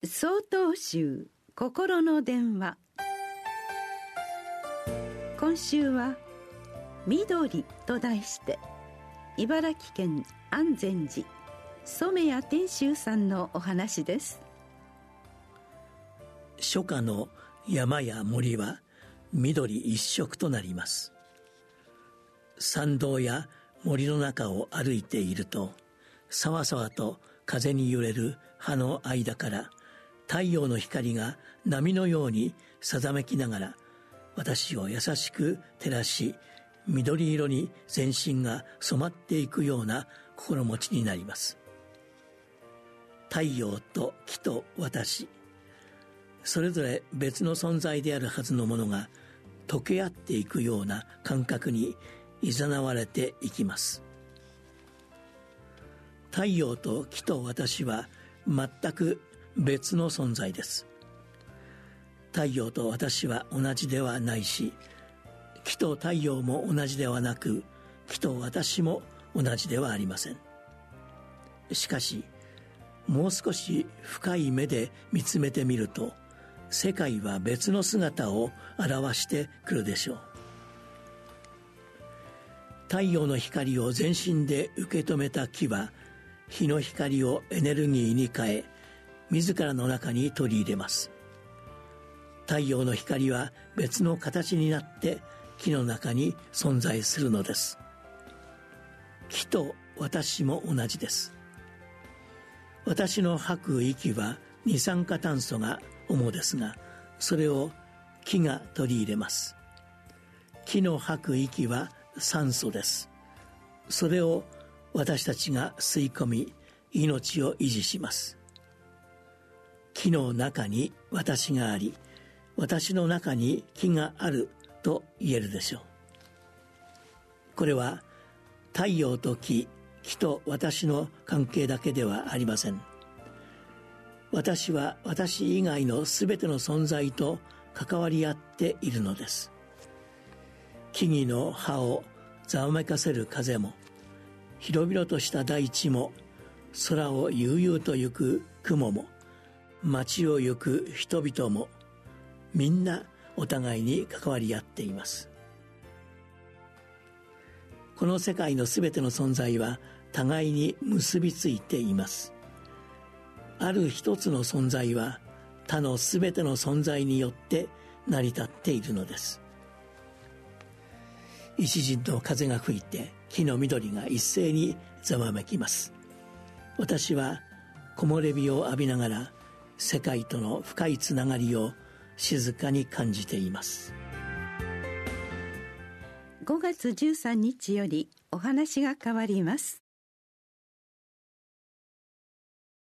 曹洞宗心の電話。今週は緑と題して茨城県安全寺染谷天秀さんのお話です。 初夏の山や森は緑一色となります。山道や森の中を歩いていると、さわさわと風に揺れる葉の間から太陽の光が波のようにさざめきながら私を優しく照らし、緑色に全身が染まっていくような心持ちになります。太陽と木と私、それぞれ別の存在であるはずのものが溶け合っていくような感覚に誘われていきます。太陽と木と私は全く別の存在です。太陽と私は同じではないし、木と太陽も同じではなく、木と私も同じではありません。しかし、もう少し深い目で見つめてみると、世界は別の姿を表してくるでしょう。太陽の光を全身で受け止めた木は、日の光をエネルギーに変え、自らの中に取り入れます。太陽の光は別の形になって木の中に存在するのです。木と私も同じです。私の吐く息は二酸化炭素が主ですが、それを木が取り入れます。木の吐く息は酸素です。それを私たちが吸い込み、命を維持します。木の中に私があり、私の中に木があると言えるでしょう。これは太陽と木、木と私の関係だけではありません。私は私以外のすべての存在と関わり合っているのです。木々の葉をざわめかせる風も、広々とした大地も、空を悠々と行く雲も、街を行く人々も、みんなお互いに関わり合っています。この世界のすべての存在は互いに結びついています。ある一つの存在は他のすべての存在によって成り立っているのです。一陣の風が吹いて木の緑が一斉にざわめきます。私は木漏れ日を浴びながら世界との深いつながりを静かに感じています。 5月13日よりお話が変わります。